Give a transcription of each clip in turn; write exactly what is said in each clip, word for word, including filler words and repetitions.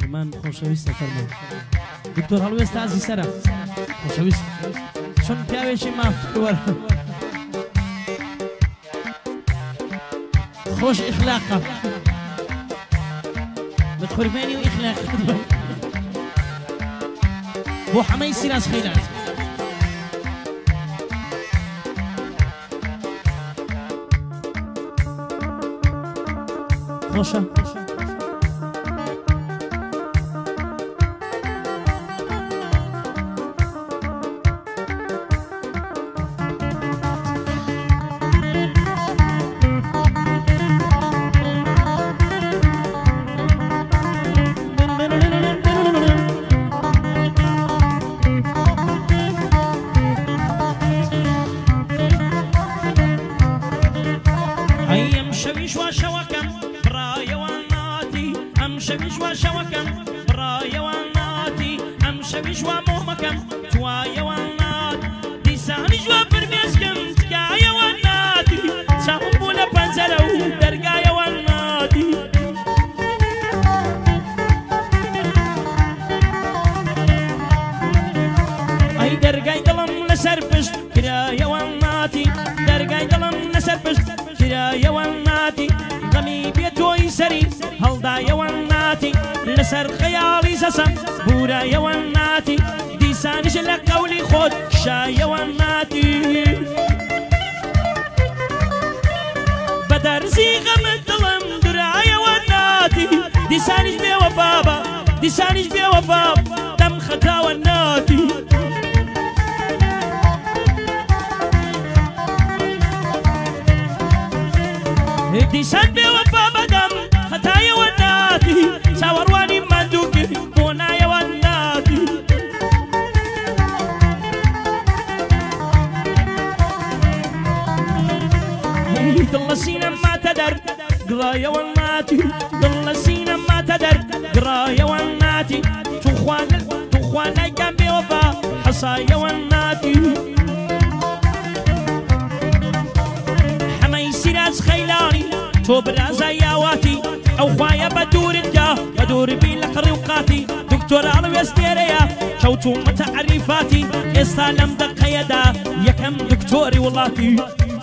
فرمان خۆشەویستە فەرمان دکتۆر هەڵوێستا ئازی سەرە خۆشەویست چۆن پیاوێکی مافوەر خۆش ئیخلاقە بە قوربانی و ئیخلاق بۆ حەمەی سیراز خەیرات خۆشە لسر خيالي سسم بورا يواناتي ديسانش لقولي خود شا يواناتي بدرسي غم الظلم درا يواناتي ديسانش بيوا بابا ديسانش بيوا بابا دم خطا وناتي ديسان بيوا بابا دم خطا يواناتي ساورواني مندوكي بونا يواناتي ضل سينا ما تدر قرا يواناتي ضل سينا ما تدر قرا يواناتي تخوان تخوان جنبي وفا حصا يواناتي حماي سيراز خيلاني تو برازا ياواتي او خوايا بدور الجاه بدور بيلك ريوقاتي دكتور علوي استيريا شوتو متعرفاتي يستلم دق يدا يكم دكتوري واللاتي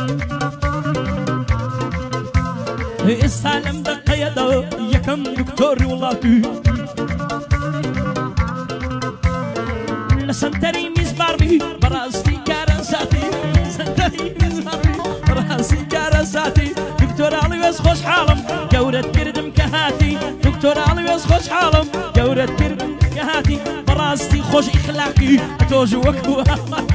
يستلم دق يدا يكم دكتوري واللاتي لسنتري مزباربي براستي كارساتي سنتري مزباربي براستي كارساتي دكتور علوي خوش حالم جورة كردم كهاتي دكتور علوي خوش حالم جورة كردم كهاتي براستي خوش اخلاقي اتوج وكو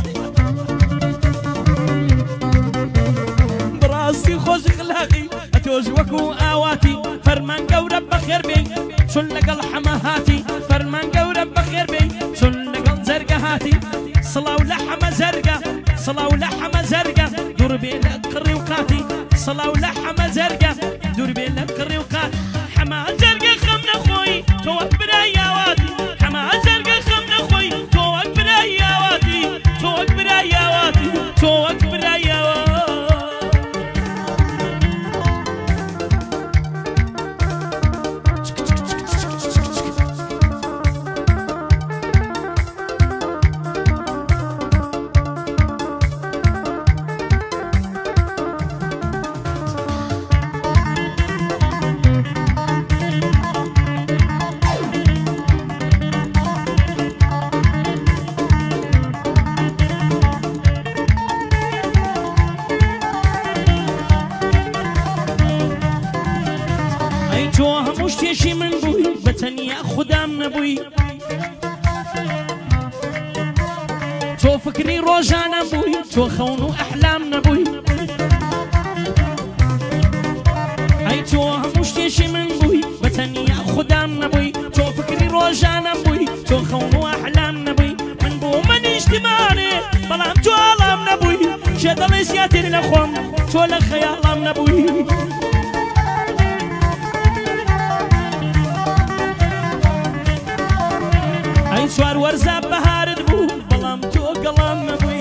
براستي خوش اخلاقي اتوج وكو اواتي فرمان جورة بخير بي شن لقل حماهاتي فرمان جورة بخير بي شن لقل زرقهاتي صلاة ولحمة زرقة صلاة ولحمة زرقة دور بين الريوقاتي صلاة ولحمة زرقة دور بين الريوقات حما زرقة خمنا خوي توك براياواتي حما زرقة خمنا خوي توك براياواتي توك براياواتي توك براياواتي شي من بوي بتنيا خدام نبوي تو فكري روجانا بوي تو خونو احلام نبوي اي تو هموش شي من بوي بتنيا خدام نبوي تو فكري روجانا بوي تو خونو احلام نبوي من بو من اجتماعي بلام تو علام نبوي شدل سياتي لخوم تو لخيالام نبوي سوار ورزا بهارد بو بلام تو قلام نبوي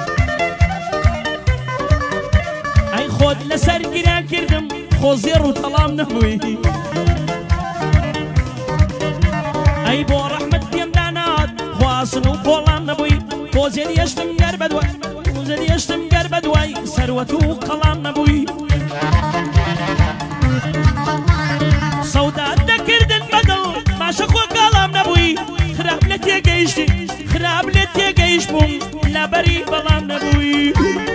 اي خود لسر قران كردم خوزير وطلام نبوي أي بو رحمة ديم دانات خواصن وقولان نبوي بوزيد يشتم قرب دوي بوزيد يشتم قرب دوي سروة وقلان نبوي سوداء دكردن بدل ما شخو قلام نبوي خراب لتي قيشتي خراب لتي قيش بوم لا بري بلام نبوي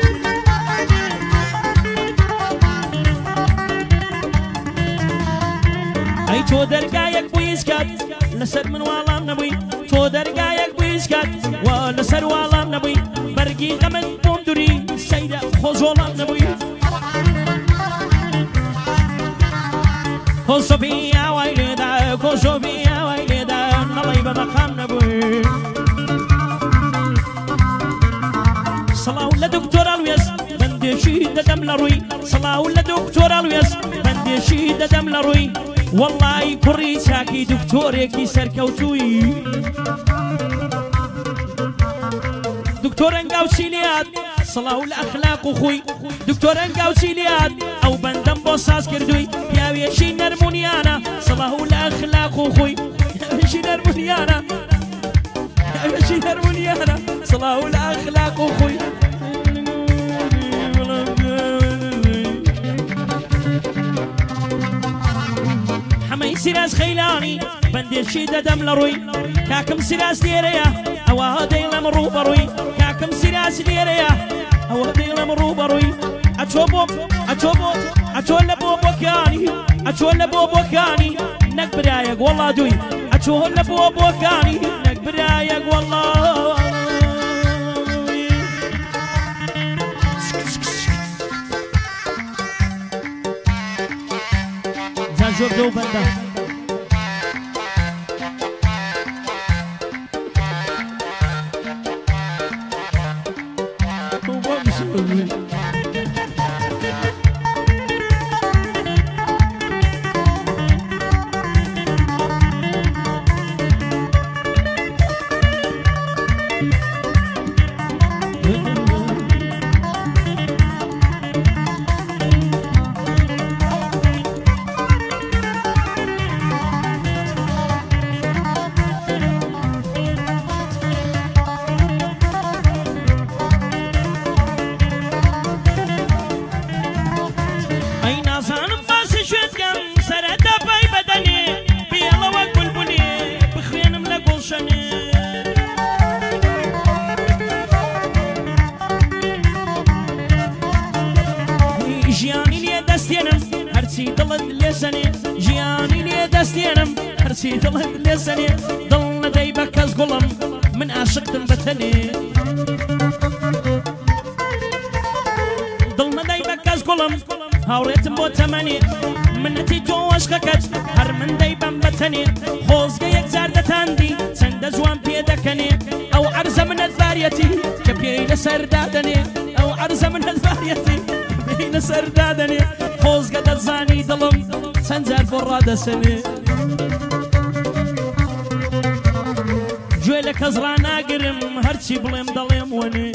أي تو درقايك بويسكات لسر من والام نبوي تو درقايك بويسكات ولسر والام نبوي برقي غمن بومدوري سيدة خوزولام نبوي خوصوفيا ويلدا خوصوفيا ويلدا نلي بمقام نبوي صلاة ولا دكتور الويس بندشي دم لروي صلاة ولا دكتور الويس بندشي دم لروي والله كوري ساكي دكتوريكي سركوتوي دكتور انقاو سيليات صلاة والأخلاق وخوي دكتور انقاو سيليات أو بندم بوصاص كردوي يا شي نرمونيانا صلاة والأخلاق وخوي يا شي نرمونيانا يا شي نرمونيانا صلاة والأخلاق وخوي حمي سراس خيلاني بندشي دم لروي كاكم سراس ديريا أو هادي لمرو بروي كاكم سراس ديريا أو هادي لمرو بروي أتوبو أتوبو أتولى بوبو كاني أتولى بوبو كاني نكبرايق والله دوي أتولى بوبو كاني نكبرايق والله زاجوب دو بندا جياني لي دستينم هرسي ضلت لسني ضلنا دايبك ازقلم من عاشقت بتني ضلنا دايبك ازقلم هاوريت مو تماني من نتيجو اشككت هر من دايبم بتني خوز جيك زاردة تاندي سند زوان بيدكني او عرزة من الفاريتي كبيل سردادني او عرزة من الفاريتي كبيل سردادني خوز قد زاني ضلم سنزل فرادة سمي جويلك ازرانا قرم هرشي بليم ضليم وني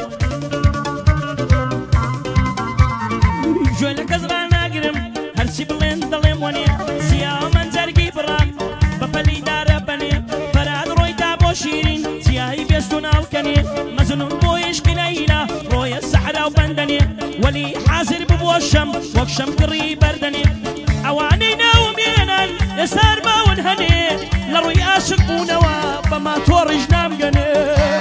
جويلك ازرانا قرم هرشي بليم ضليم وني سيا من زرقي برام ببلي دار بني فراد روي تابو شيرين سياهي بيستون الكني مزنون بويش قليلة روي السحرة وبندني ولي حازر ببوشم وكشم كري بردني اواني ناومينا يسار ما ونهني لروي عاشق ونوا بما تورج نام قني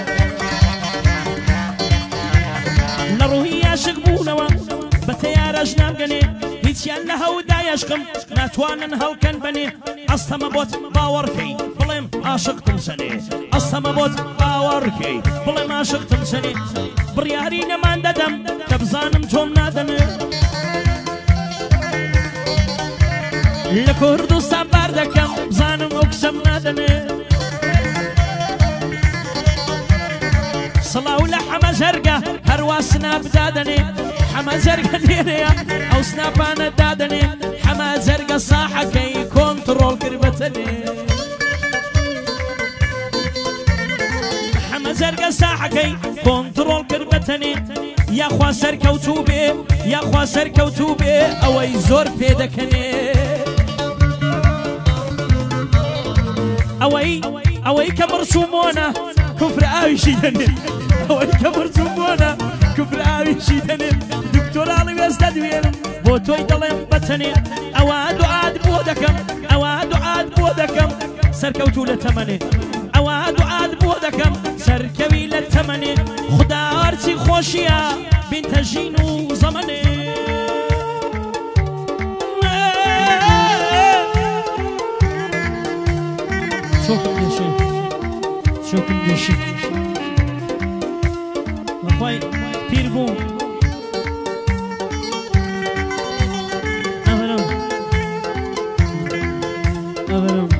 لروي عاشق ونوا بتيار جنام قني هيتش يالها ودا يشقم ناتوانا هلكن بني اصلا بوت باوركي بليم عاشق تمسني اصلا بوت باوركي بليم عاشق تمسني برياري نمان ددم كبزانم توم نادني لكردستان بردكم بزانم اقسم نادني صلاة ولا حما زرقا هروا سناب دادني حما زرقا ديريا او سنابانا دادني حما زرقا صاحة كي كنترول قربتني حما زرقا صاحة كي كنترول قربتني يا خوا سركوتوبي يا خوا سركوتوبي او اي زور بيدكني اوي ئەوەی کە مرسومۆنە کوفر ئاویشی دەنێت ئەوەی کە مرسومۆنە کوفر ئاویشی دەنێت دکتۆراڵی وێستە دوێنم بۆ تۆی دەڵێم بەتەنێ ئەوە دوعات بۆ دەکەم ئەوە دوعات بۆ دەکەم سەرکەوتوو لە تەمەنێ ئەوە دوعات بۆ دەکەم سەرکەوی لە تەمەنێ خدا هەرچی خۆشیە بینتە ژین و زەمەنێ چۆکم دێشێ چۆکم دێشێ بەخوای پیر بووم ئەوەرم ئەوەرم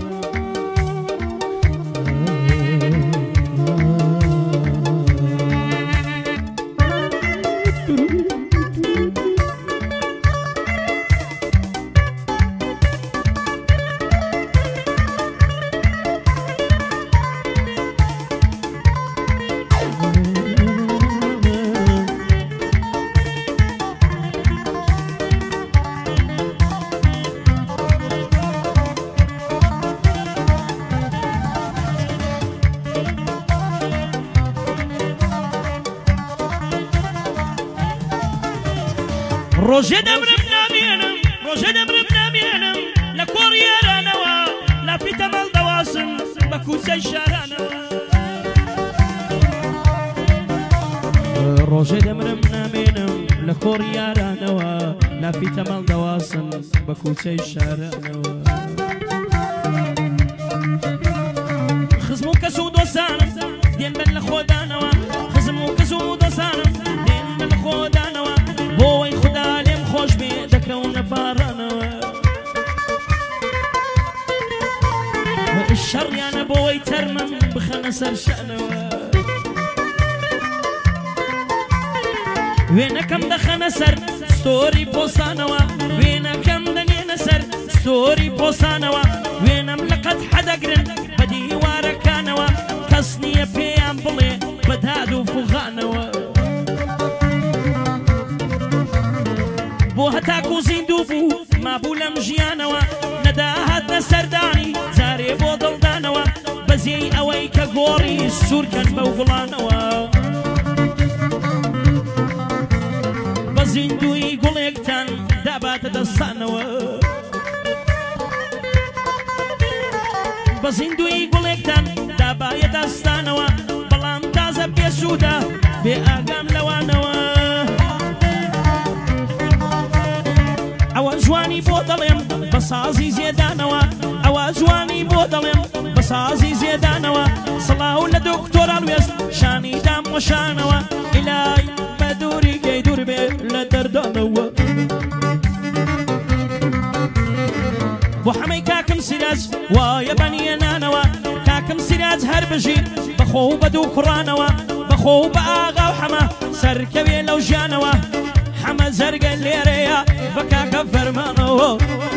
ڕۆژێ دەمرم نامێنم ڕۆژێ دەمرم نامێنم لە کۆڕی یارانەوە لا پیتە مەڵ دەواسم بە کوچەی شارانەوە ڕۆژێ دەمرم نامێنم لە کۆڕی یارانەوە لا پیتە مەڵ دەواسم بە کوچەی شارانەوە خزم و کەس و دۆستانم دێن بن لە خۆدانەوە خزم و کەس و دۆستانم دێن بن لە خۆدانەوە بۆی خدا لێم خۆش بێ دەکەونە پارانەوە شەڕیانە بۆی تەرمەم بخەنە سەر شانەوە وێنەکەم دەخەنە سەر ستۆری پۆسانەوە وێنەکەم دەنێنە سەر ستۆری پۆسانەوە وێنەم لە قەت حەدەگرن بە دیوارەکانەوە کەس نییە پێیان بڵێ بەداد و فوغانەوە بۆ هەتاکو زیندوو بوو مابوو لەم ژیانەوە نەداهاتنە سەردانی جارێ بۆ دڵدانەوە بەزێی ئەوەی کە گۆڕی سوورکەن بەو گوڵانەوە بە زیندوی گوڵێکتان داباتە دەستانەوە بە زیندوی گوڵێکتان دابایە دەستانەوە بەڵام تازە بێسوودە بێ ئاگام لەوانەوە ئەوە جوانی بۆ دەڵێم بە سازی زێدانەوە ئەوە جوانی بۆ دەڵێم بە سازی زێدانەوە سڵاو لە دکتۆران وێست شانی دام وەشانەوە ئیلای بە دووری گەی دوور بێ لە دەردانەوە بۆ حەمەی کاکم سیراج وایە بەنیێنانەوە کاکم سیراج هەر بژی بەخۆ و بە دوو کوڕانەوە بەخۆ و بە ئاغا و حەمە سەرکەوێ لەو ژیانەوە حەمە زەرگە لێرەیە بە کاکە فەرمانەوە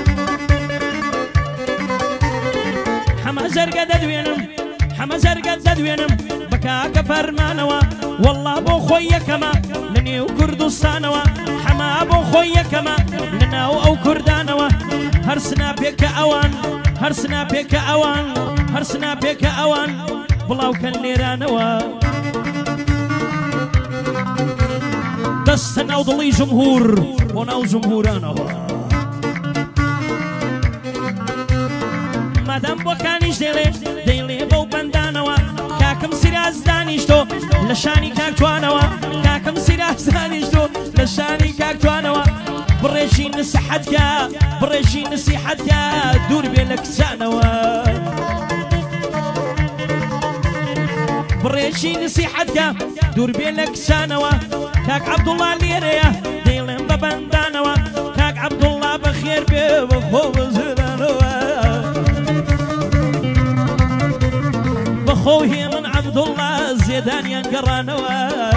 حەمە زەرگە دەدوێنم حەمە زەرگە دەدوێنم بە کاکە فەرمانەوە وەڵڵا بۆ خۆی یەکەمە لە نێو کوردستانەوە حەمە بۆ خۆی یەکەمە لە ناو ئەو کوردانەوە هەر سناپێکە ئەوان هەر سناپێکە ئەوان هەر سناپێکە ئەوان بڵاوکەن لێرانەوە دەستە ناو دڵی جمهور بۆ ناو جمهورانەوە مادام بۆکانیش دێڵێ دەیڵێ بەو بەندانەوە کاکم سیراج دانیشتۆ لە شانی کاکتوانەوە کاکم سیراج دانیشتۆ لە شانی کاکتوانەوە بڕێژی نسیحەتکە بڕێژی نسیحەتکە دوور بێ لە کچانەوە بڕێژی نسیحەتکە دوور بێ لە کچانەوە کاک عەبدوڵڵا لێرەیە دەیڵێم بە بەندانەوە کاک عەبدوڵڵا بەخێر بێ بەخۆ بەزرانەوە بەخۆ هێمن عەبدوڵڵا زێدانیان گەڕانەوە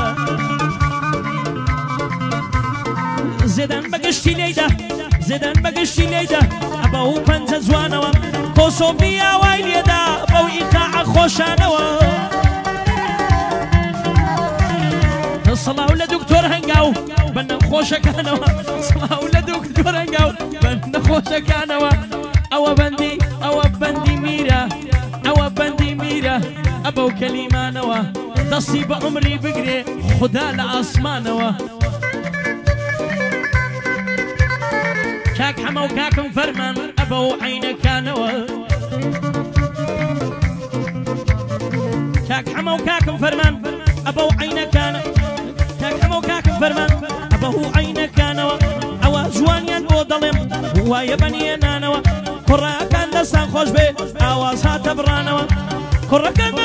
زێدان بەگشتی لێیدا زێدان بەگشتی لێیدا ئەبە و پەنجە جوانەوە کۆسۆڤی ئاوای لێدا بەو ئیقاعە خۆشانەوە سڵاو لە دکتۆر هەنگاو بە نەخۆشەکانەوە سڵاو لە دکتۆر هەنگاو بە نەخۆشەکانەوە ئەوە بەندی ئەوە بەندی میرە ئەوە بەندی میرە ئەبەو کەلیمانەوە دەستی بە عمری بگرێ خدا لە ئاسمانەوە کاک حەمە و کاکم فەرمان ئەبەو عینەکانەوە کاک حەمە و کاکم فەرمان ئەبەو عینەکانە کاک حەمە و کاکم فەرمان ئەبەو عینەکانەوە ئەوە جوانیان بۆ دەڵێم وایە بەنیێنانەوە کوڕەکان دەستان خۆش بێ ئاواز هاتە بڕانەوە کوڕەکان